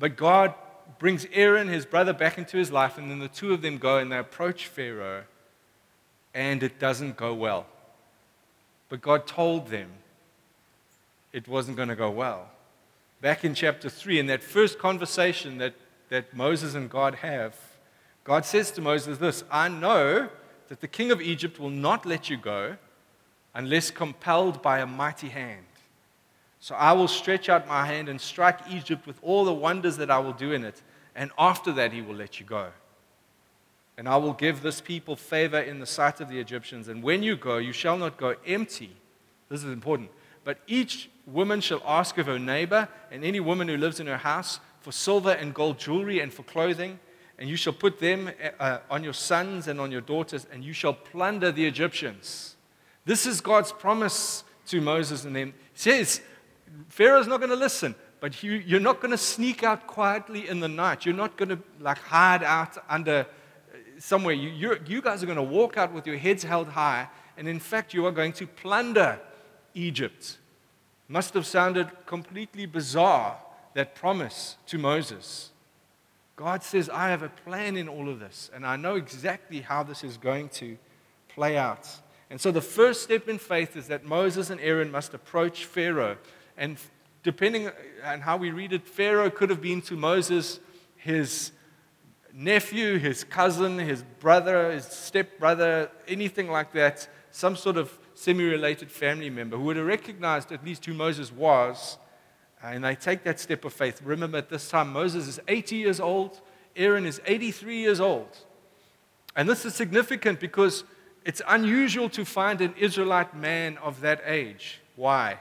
But God brings Aaron, his brother, back into his life, and then the two of them go and they approach Pharaoh, and it doesn't go well. But God told them it wasn't going to go well. Back in chapter 3, in that first conversation that Moses and God have, God says to Moses this, I know that the king of Egypt will not let you go unless compelled by a mighty hand. So I will stretch out my hand and strike Egypt with all the wonders that I will do in it, and after that he will let you go. And I will give this people favor in the sight of the Egyptians, and when you go, you shall not go empty. This is important. But each woman shall ask of her neighbor and any woman who lives in her house for silver and gold jewelry and for clothing, and you shall put them on your sons and on your daughters, and you shall plunder the Egyptians. This is God's promise to Moses and them. He says, Pharaoh's not going to listen, but you're not going to sneak out quietly in the night. You're not going to hide out under somewhere. You guys are going to walk out with your heads held high, and in fact, you are going to plunder Egypt. Must have sounded completely bizarre, that promise to Moses. God says, I have a plan in all of this, and I know exactly how this is going to play out. And so the first step in faith is that Moses and Aaron must approach Pharaoh. And depending on how we read it, Pharaoh could have been to Moses his nephew, his cousin, his brother, his stepbrother, anything like that, some sort of semi-related family member who would have recognized at least who Moses was. And they take that step of faith. Remember, at this time, Moses is 80 years old. Aaron is 83 years old. And this is significant because it's unusual to find an Israelite man of that age. Why?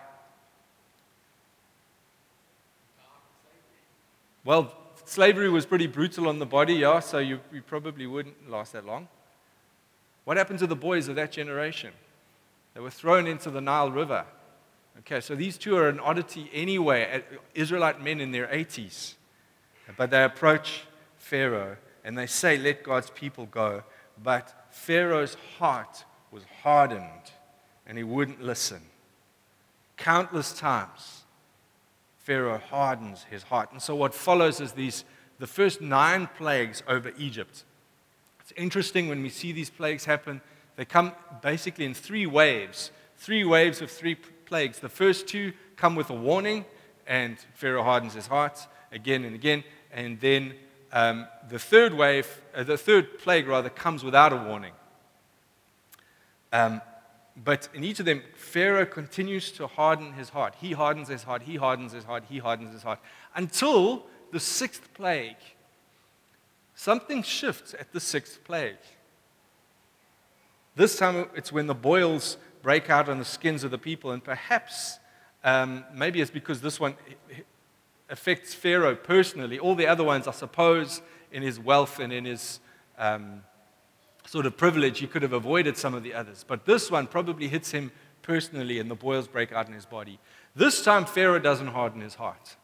Well, slavery was pretty brutal on the body, yeah, so you probably wouldn't last that long. What happened to the boys of that generation? They were thrown into the Nile River. Okay, so these two are an oddity anyway, Israelite men in their 80s. But they approach Pharaoh and they say, let God's people go. But Pharaoh's heart was hardened and he wouldn't listen. Countless times, Pharaoh hardens his heart. And so what follows is the first 9 plagues over Egypt. It's interesting when we see these plagues happen, they come basically in 3 waves. 3 waves of 3 plagues. The first 2 come with a warning, and Pharaoh hardens his heart again and again. And then the third plague comes without a warning. But in each of them, Pharaoh continues to harden his heart. He hardens his heart, he hardens his heart, he hardens his heart. Until the 6th plague. Something shifts at the 6th plague. This time it's when the boils break out on the skins of the people, and perhaps maybe it's because this one affects Pharaoh personally. All the other ones, I suppose, in his wealth and in his sort of privilege, he could have avoided some of the others. But this one probably hits him personally, and the boils break out in his body. This time, Pharaoh doesn't harden his heart.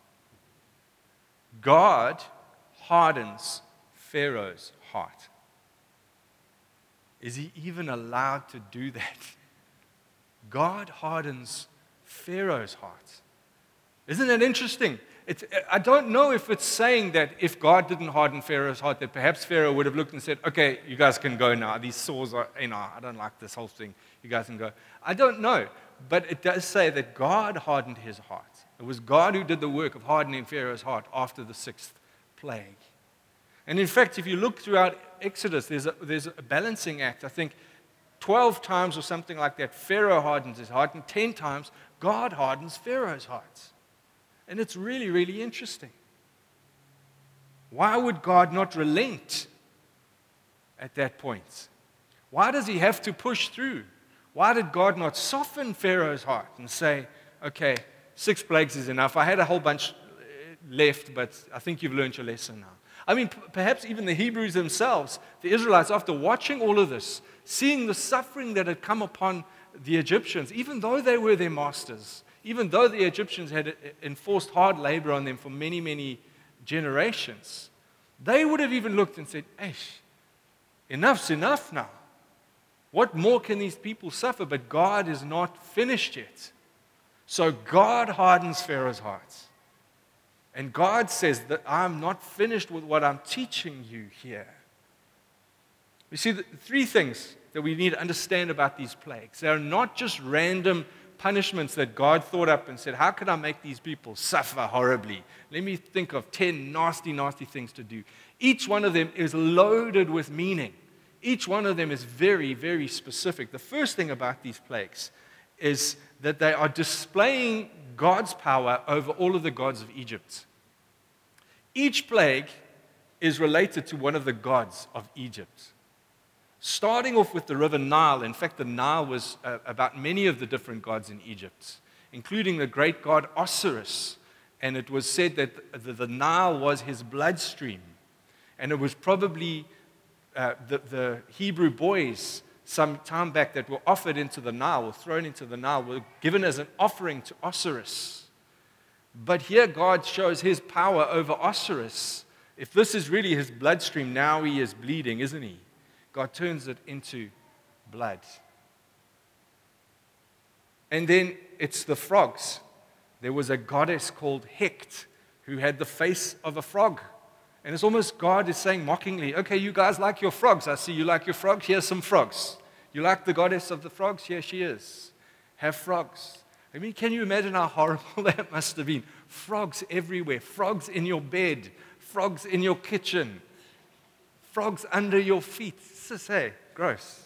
God hardens Pharaoh's heart. Is he even allowed to do that? God hardens Pharaoh's heart. Isn't that interesting? I don't know if it's saying that if God didn't harden Pharaoh's heart, that perhaps Pharaoh would have looked and said, okay, you guys can go now. These sores are, I don't like this whole thing. You guys can go. I don't know. But it does say that God hardened his heart. It was God who did the work of hardening Pharaoh's heart after the 6th plague. And in fact, if you look throughout Exodus, there's a balancing act. I think 12 times or something like that, Pharaoh hardens his heart, and 10 times, God hardens Pharaoh's heart. And it's really, really interesting. Why would God not relent at that point? Why does he have to push through? Why did God not soften Pharaoh's heart and say, okay, 6 plagues is enough. I had a whole bunch left, but I think you've learned your lesson now. I mean, perhaps even the Hebrews themselves, the Israelites, after watching all of this, seeing the suffering that had come upon the Egyptians, even though they were their masters, even though the Egyptians had enforced hard labor on them for many, many generations, they would have even looked and said, enough's enough now. What more can these people suffer? But God is not finished yet. So God hardens Pharaoh's heart. And God says that I'm not finished with what I'm teaching you here. You see, the three things that we need to understand about these plagues. They are not just random punishments that God thought up and said, how can I make these people suffer horribly? Let me think of 10 nasty, nasty things to do. Each one of them is loaded with meaning. Each one of them is very, very specific. The first thing about these plagues is that they are displaying God's power over all of the gods of Egypt. Each plague is related to one of the gods of Egypt. Starting off with the river Nile. In fact, the Nile was about many of the different gods in Egypt, including the great god Osiris. And it was said that the Nile was his bloodstream. And it was probably the Hebrew boys some time back that were offered into the Nile, or thrown into the Nile, were given as an offering to Osiris. But here God shows his power over Osiris. If this is really his bloodstream, now he is bleeding, isn't he? God turns it into blood. And then it's the frogs. There was a goddess called Hecht who had the face of a frog. And it's almost God is saying mockingly, okay, you guys like your frogs. I see you like your frogs. Here's some frogs. You like the goddess of the frogs? Here she is. Have frogs. I mean, can you imagine how horrible that must have been? Frogs everywhere. Frogs in your bed. Frogs in your kitchen. Frogs under your feet. Hey, gross.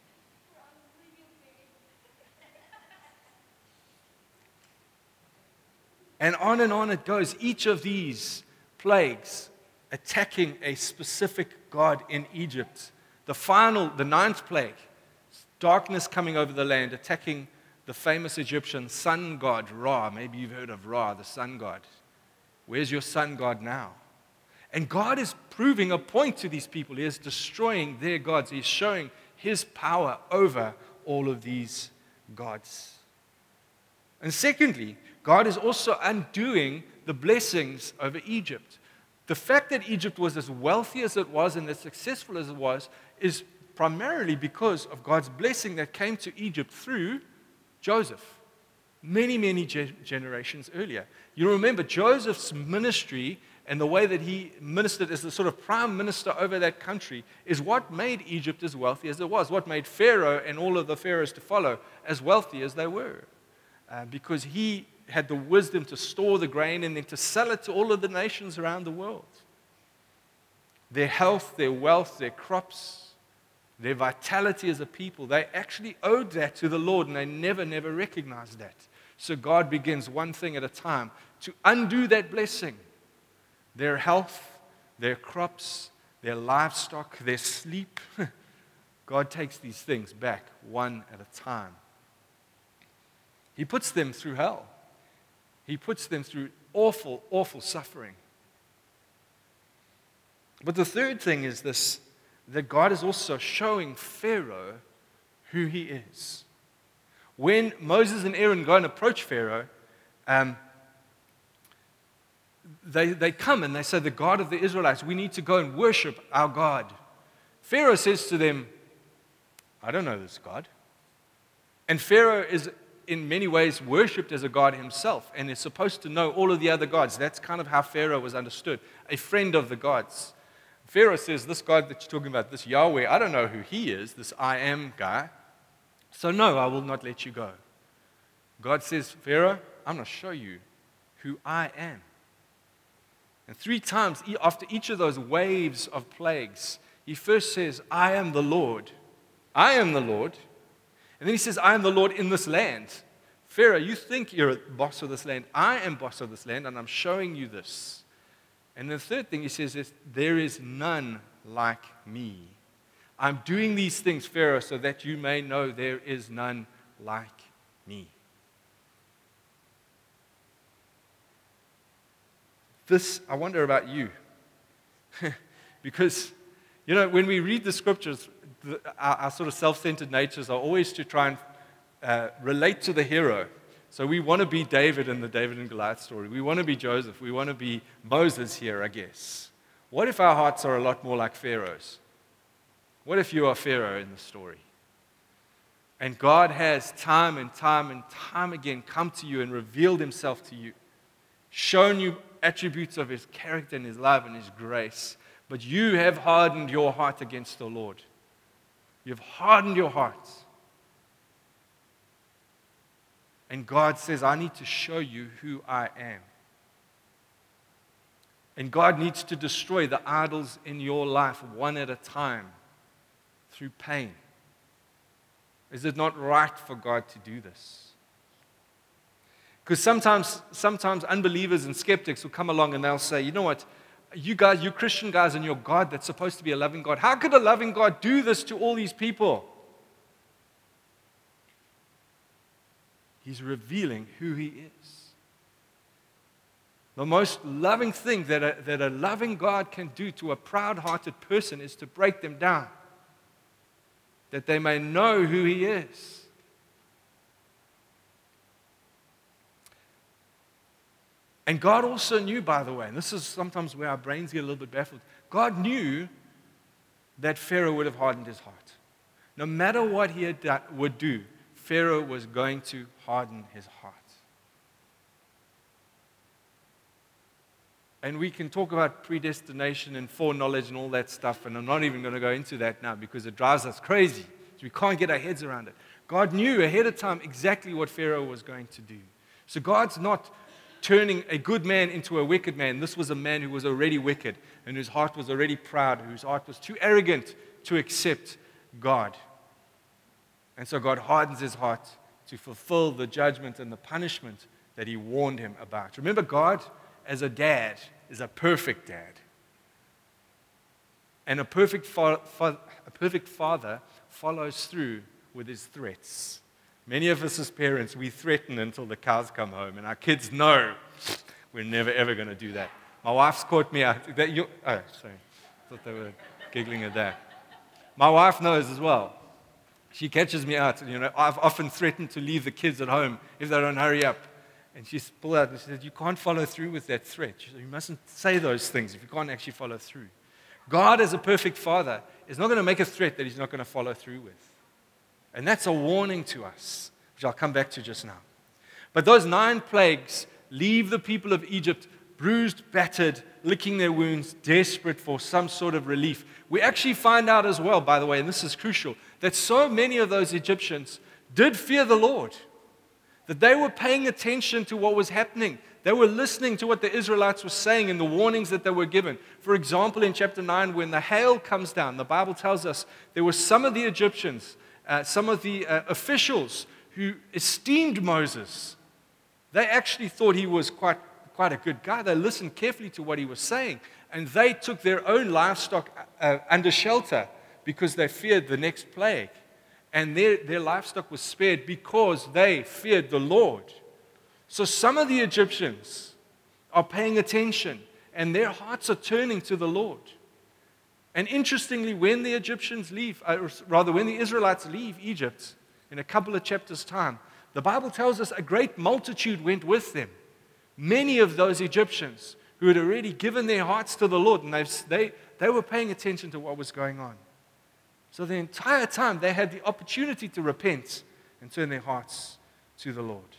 And on it goes. Each of these plagues attacking a specific god in Egypt. The ninth plague, darkness coming over the land, attacking the famous Egyptian sun god Ra. Maybe you've heard of Ra, the sun god. Where's your sun god now? And God is proving a point to these people. He is destroying their gods. He's showing his power over all of these gods. And secondly, God is also undoing the blessings over Egypt. The fact that Egypt was as wealthy as it was and as successful as it was is primarily because of God's blessing that came to Egypt through Joseph, many, many generations earlier. You remember Joseph's ministry and the way that he ministered as the sort of prime minister over that country is what made Egypt as wealthy as it was, what made Pharaoh and all of the pharaohs to follow as wealthy as they were. Because he had the wisdom to store the grain and then to sell it to all of the nations around the world. Their health, their wealth, their crops, their vitality as a people, they actually owed that to the Lord, and they never recognized that. So God begins one thing at a time to undo that blessing. Their health, their crops, their livestock, their sleep. God takes these things back one at a time. He puts them through hell. He puts them through awful, awful suffering. But the third thing is this, that God is also showing Pharaoh who he is. When Moses and Aaron go and approach Pharaoh, they come and they say, the God of the Israelites, we need to go and worship our God. Pharaoh says to them, I don't know this God. And Pharaoh is in many ways worshipped as a god himself and is supposed to know all of the other gods. That's kind of how Pharaoh was understood, a friend of the gods. Pharaoh says, this God that you're talking about, this Yahweh, I don't know who he is, this I am guy. So no, I will not let you go. God says, Pharaoh, I'm going to show you who I am. And 3 times after each of those waves of plagues, he first says, I am the Lord. I am the Lord. And then he says, I am the Lord in this land. Pharaoh, you think you're boss of this land. I am boss of this land, and I'm showing you this. And the third thing he says is, there is none like me. I'm doing these things, Pharaoh, so that you may know there is none like me. This, I wonder about you. Because, when we read the scriptures, our sort of self-centered natures are always to try and relate to the hero. So we want to be David in the David and Goliath story. We want to be Joseph. We want to be Moses here, I guess. What if our hearts are a lot more like Pharaoh's? What if you are Pharaoh in the story? And God has time and time and time again come to you and revealed himself to you, shown you attributes of his character and his love and his grace. But you have hardened your heart against the Lord. You've hardened your heart. And God says, I need to show you who I am. And God needs to destroy the idols in your life one at a time through pain. Is it not right for God to do this? Because sometimes unbelievers and skeptics will come along and they'll say, you know what, you guys, you Christian guys and your God that's supposed to be a loving God, how could a loving God do this to all these people? He's revealing who he is. The most loving thing that a loving God can do to a proud-hearted person is to break them down, that they may know who he is. And God also knew, by the way, and this is sometimes where our brains get a little bit baffled, God knew that Pharaoh would have hardened his heart. No matter what he would do, Pharaoh was going to harden his heart. And we can talk about predestination and foreknowledge and all that stuff, and I'm not even going to go into that now because it drives us crazy. So we can't get our heads around it. God knew ahead of time exactly what Pharaoh was going to do. So God's not turning a good man into a wicked man. This was a man who was already wicked and whose heart was already proud, whose heart was too arrogant to accept God. And so God hardens his heart to fulfill the judgment and the punishment that he warned him about. Remember, God, as a dad, is a perfect dad. And a perfect father follows through with his threats. Many of us as parents, we threaten until the cows come home, and our kids know we're never, ever going to do that. My wife's caught me out. Sorry. I thought they were giggling at that. My wife knows as well. She catches me out. I've often threatened to leave the kids at home if they don't hurry up. And she's pulled out and she said, you can't follow through with that threat. She said, you mustn't say those things if you can't actually follow through. God, as a perfect father, is not going to make a threat that he's not going to follow through with. And that's a warning to us, which I'll come back to just now. But those 9 plagues leave the people of Egypt bruised, battered, licking their wounds, desperate for some sort of relief. We actually find out as well, by the way, and this is crucial, that so many of those Egyptians did fear the Lord, that they were paying attention to what was happening. They were listening to what the Israelites were saying and the warnings that they were given. For example, in chapter 9, when the hail comes down, the Bible tells us there were some of the Egyptians, some of the officials who esteemed Moses. They actually thought he was quite a good guy. They listened carefully to what he was saying, and they took their own livestock under shelter because they feared the next plague. And their livestock was spared because they feared the Lord. So some of the Egyptians are paying attention, and their hearts are turning to the Lord. And interestingly, when the Egyptians leave, when the Israelites leave Egypt, in a couple of chapters' time, the Bible tells us a great multitude went with them. Many of those Egyptians who had already given their hearts to the Lord, and they were paying attention to what was going on. So the entire time they had the opportunity to repent and turn their hearts to the Lord.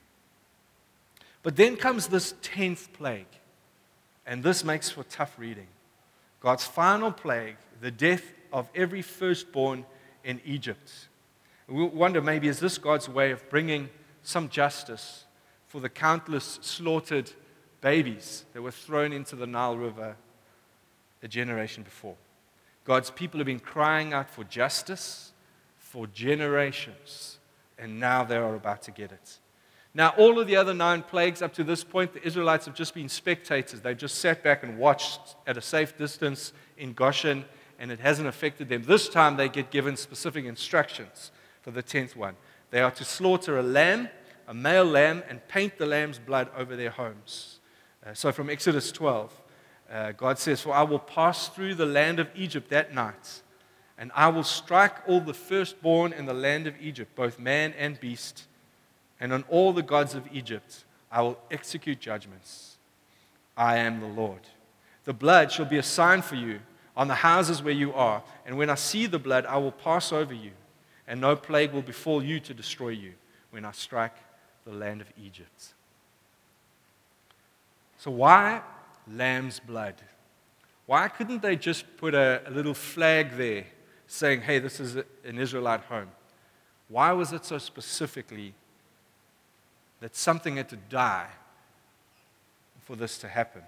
But then comes this 10th plague, and this makes for tough reading. God's final plague, the death of every firstborn in Egypt. We wonder, maybe, is this God's way of bringing some justice for the countless slaughtered babies that were thrown into the Nile River a generation before? God's people have been crying out for justice for generations, and now they are about to get it. Now, all of the other 9 plagues up to this point, the Israelites have just been spectators. They've just sat back and watched at a safe distance in Goshen, and it hasn't affected them. This time they get given specific instructions for the 10th one. They are to slaughter a lamb, a male lamb, and paint the lamb's blood over their homes. So from Exodus 12, God says, "For I will pass through the land of Egypt that night, and I will strike all the firstborn in the land of Egypt, both man and beast, and on all the gods of Egypt I will execute judgments. I am the Lord. The blood shall be a sign for you on the houses where you are, and when I see the blood, I will pass over you, and no plague will befall you to destroy you when I strike the land of Egypt." So why lamb's blood? Why couldn't they just put a little flag there saying, hey, this is an Israelite home? Why was it so specifically that something had to die for this to happen?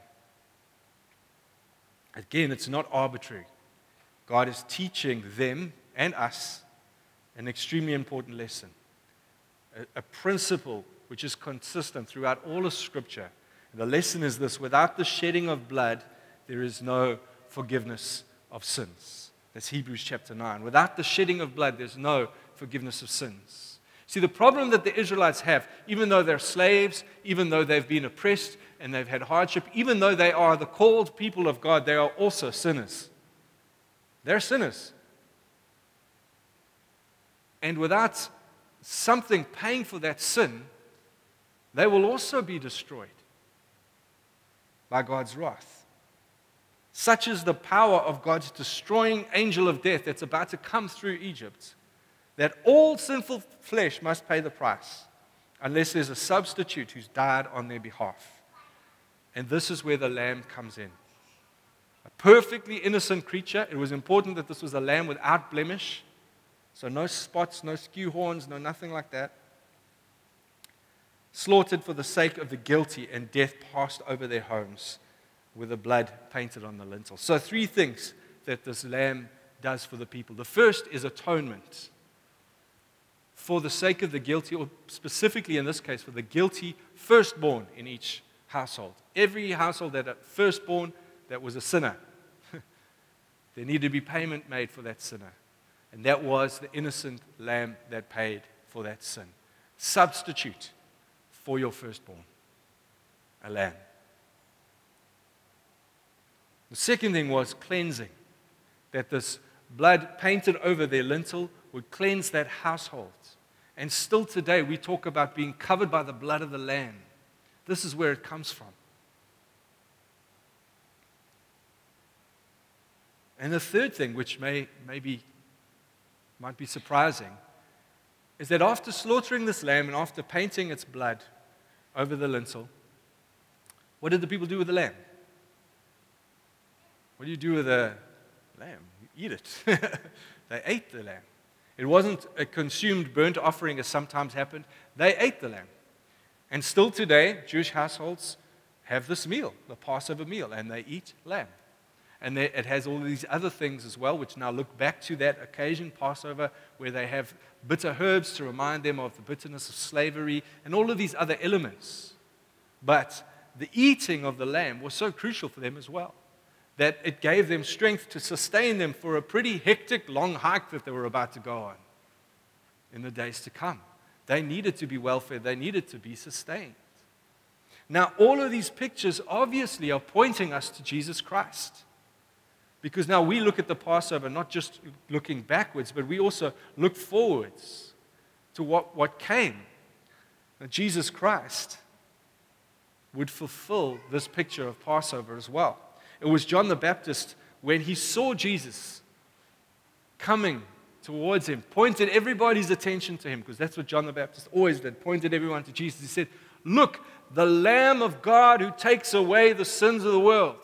Again, it's not arbitrary. God is teaching them and us an extremely important lesson, a principle which is consistent throughout all of Scripture. And the lesson is this: without the shedding of blood, there is no forgiveness of sins. That's Hebrews chapter 9. Without the shedding of blood, there's no forgiveness of sins. See, the problem that the Israelites have, even though they're slaves, even though they've been oppressed and they've had hardship, even though they are the called people of God, they are also sinners. They're sinners. And without something paying for that sin, they will also be destroyed by God's wrath. Such is the power of God's destroying angel of death that's about to come through Egypt, that all sinful flesh must pay the price unless there's a substitute who's died on their behalf. And this is where the lamb comes in. A perfectly innocent creature. It was important that this was a lamb without blemish. So no spots, no skew horns, no nothing like that. Slaughtered for the sake of the guilty, and death passed over their homes with the blood painted on the lintel. So 3 things that this lamb does for the people. The first is atonement. For the sake of the guilty, or specifically in this case, for the guilty firstborn in each household. Every household that had a firstborn that was a sinner, there needed to be payment made for that sinner. And that was the innocent lamb that paid for that sin. Substitute for your firstborn, a lamb. The second thing was cleansing, that this blood painted over their lintel would cleanse that household. And still today we talk about being covered by the blood of the Lamb. This is where it comes from. And the third thing, which might be surprising, is that after slaughtering this lamb and after painting its blood over the lintel, what did the people do with the lamb? What do you do with a lamb? You eat it. They ate the lamb. It wasn't a consumed burnt offering as sometimes happened. They ate the lamb. And still today, Jewish households have this meal, the Passover meal, and they eat lamb. And it has all these other things as well, which now look back to that occasion, Passover, where they have bitter herbs to remind them of the bitterness of slavery and all of these other elements. But the eating of the lamb was so crucial for them as well, that it gave them strength to sustain them for a pretty hectic, long hike that they were about to go on in the days to come. They needed to be well fed. They needed to be sustained. Now, all of these pictures obviously are pointing us to Jesus Christ. Because now we look at the Passover not just looking backwards, but we also look forwards to what came. That Jesus Christ would fulfill this picture of Passover as well. It was John the Baptist, when he saw Jesus coming towards him, pointed everybody's attention to him, because that's what John the Baptist always did, pointed everyone to Jesus. He said, "Look, the Lamb of God who takes away the sins of the world."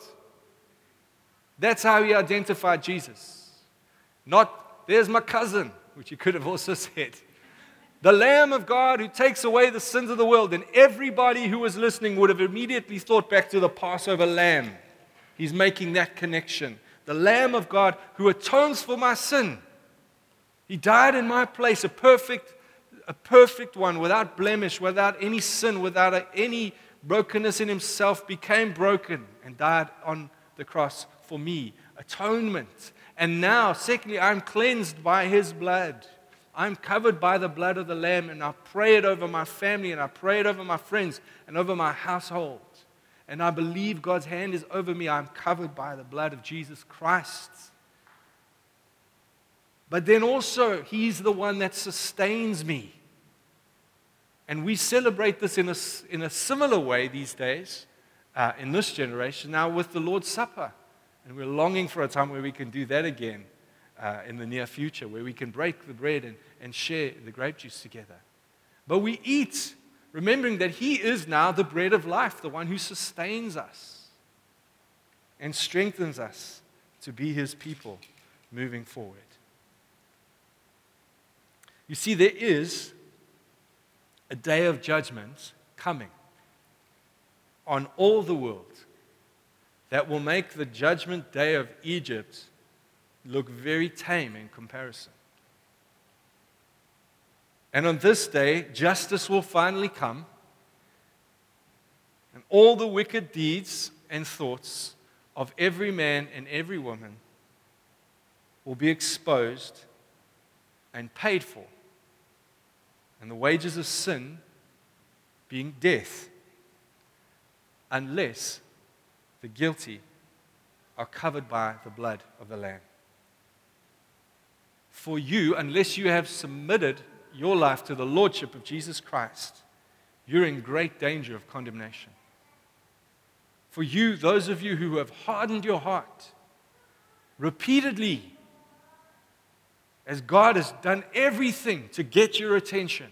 That's how he identified Jesus. Not, "There's my cousin," which he could have also said. The Lamb of God who takes away the sins of the world. And everybody who was listening would have immediately thought back to the Passover lamb. He's making that connection. The Lamb of God who atones for my sin. He died in my place, a perfect one, without blemish, without any sin, without any brokenness in himself, became broken and died on the cross for me. Atonement. And now, secondly, I'm cleansed by his blood. I'm covered by the blood of the Lamb, and I pray it over my family, and I pray it over my friends, and over my household. And I believe God's hand is over me. I'm covered by the blood of Jesus Christ. But then also, he's the one that sustains me. And we celebrate this in a similar way these days, in this generation, now with the Lord's Supper. And we're longing for a time where we can do that again in the near future, where we can break the bread and share the grape juice together. But we eat remembering that He is now the bread of life, the one who sustains us and strengthens us to be His people moving forward. You see, there is a day of judgment coming on all the world that will make the judgment day of Egypt look very tame in comparison. And on this day, justice will finally come, and all the wicked deeds and thoughts of every man and every woman will be exposed and paid for, and the wages of sin being death, unless the guilty are covered by the blood of the Lamb. For you, unless you have submitted your life to the Lordship of Jesus Christ, you're in great danger of condemnation. For you, those of you who have hardened your heart repeatedly, as God has done everything to get your attention.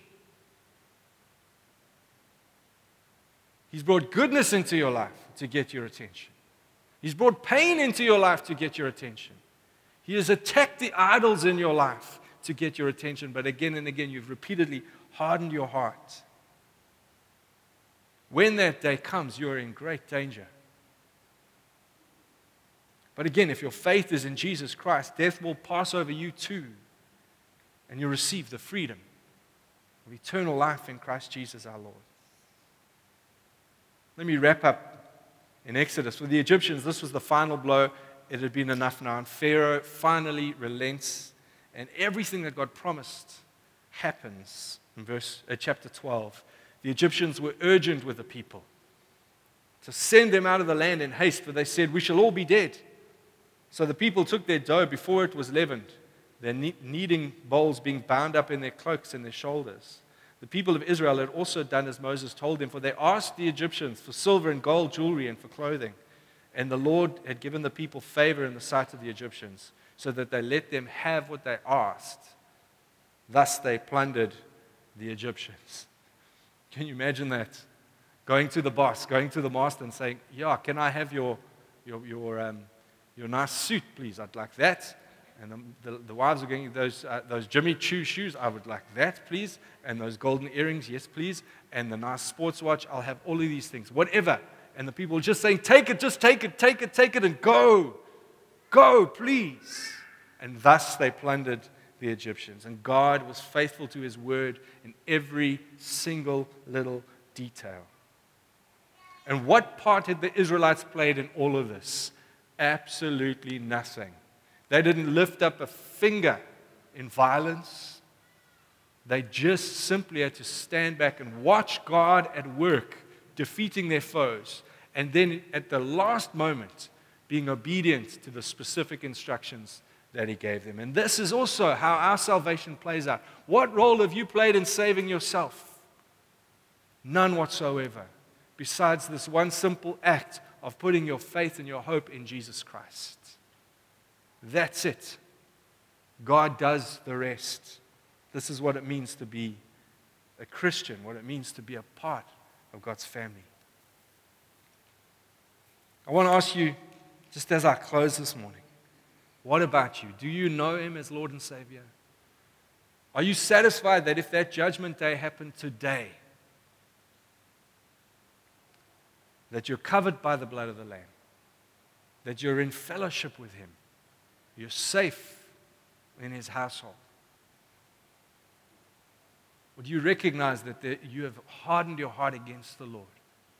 He's brought goodness into your life to get your attention. He's brought pain into your life to get your attention. He has attacked the idols in your life to get your attention, but again and again you've repeatedly hardened your heart. When that day comes, you're in great danger. But again, if your faith is in Jesus Christ, death will pass over you too, and you'll receive the freedom of eternal life in Christ Jesus our Lord. Let me wrap up in Exodus. With the Egyptians, this was the final blow. It had been enough now. And Pharaoh finally relents, and everything that God promised happens. In chapter 12, the Egyptians were urgent with the people to send them out of the land in haste, for they said, "We shall all be dead." So the people took their dough before it was leavened, their kneading bowls being bound up in their cloaks and their shoulders. The people of Israel had also done as Moses told them, for they asked the Egyptians for silver and gold jewelry and for clothing. And the Lord had given the people favor in the sight of the Egyptians, so that they let them have what they asked. Thus they plundered the Egyptians. Can you imagine that? Going to the boss, going to the master and saying, "Yeah, can I have your nice suit, please? I'd like that." And the wives are going, those Jimmy Choo shoes, I would like that, please. And those golden earrings, yes, please. And the nice sports watch, I'll have all of these things, whatever. And the people are just saying, "Take it, just take it, take it, take it, and go. Go, please." And thus they plundered the Egyptians. And God was faithful to His word in every single little detail. And what part had the Israelites played in all of this? Absolutely nothing. They didn't lift up a finger in violence. They just simply had to stand back and watch God at work, defeating their foes, and then at the last moment, being obedient to the specific instructions that He gave them. And this is also how our salvation plays out. What role have you played in saving yourself? None whatsoever, besides this one simple act of putting your faith and your hope in Jesus Christ. That's it. God does the rest. This is what it means to be a Christian, what it means to be a part of God's family. I want to ask you, just as I close this morning, what about you? Do you know Him as Lord and Savior? Are you satisfied that if that judgment day happened today, that you're covered by the blood of the Lamb, that you're in fellowship with Him, you're safe in His household? Or do you recognize that you have hardened your heart against the Lord?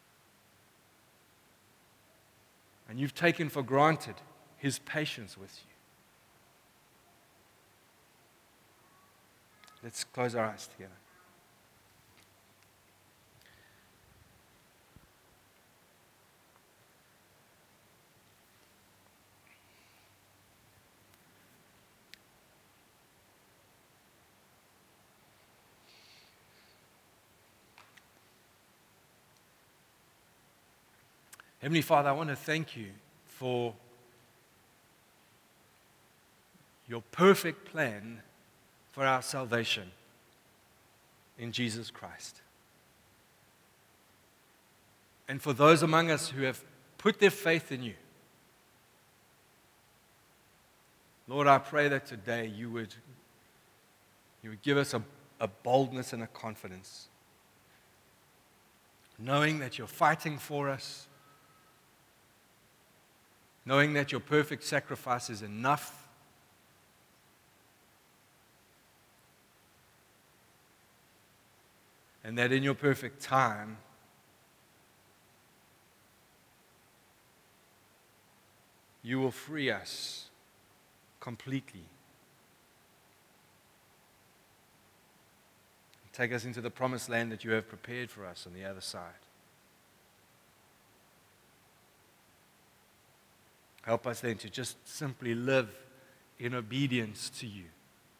And you've taken for granted His patience with you. Let's close our eyes together. Heavenly Father, I want to thank You for Your perfect plan for our salvation in Jesus Christ. And for those among us who have put their faith in you, Lord, I pray that today you would give us a boldness and a confidence, knowing that you're fighting for us, knowing that your perfect sacrifice is enough, and that in your perfect time, you will free us completely. Take us into the promised land that you have prepared for us on the other side. Help us then to just simply live in obedience to you.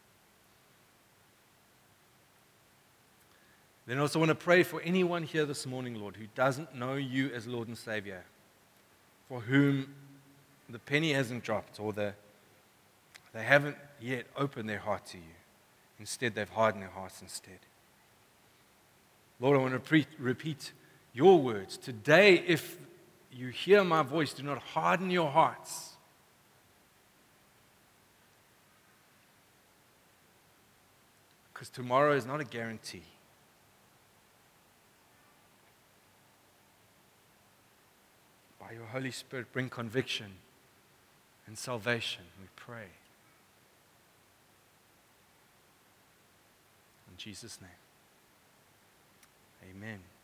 Then I also want to pray for anyone here this morning, Lord, who doesn't know you as Lord and Savior, for whom the penny hasn't dropped or they haven't yet opened their heart to you. Instead, they've hardened their hearts instead. Lord, I want to repeat your words. Today, if you hear my voice, do not harden your hearts. Because tomorrow is not a guarantee. By your Holy Spirit, bring conviction and salvation, we pray. In Jesus' name, amen.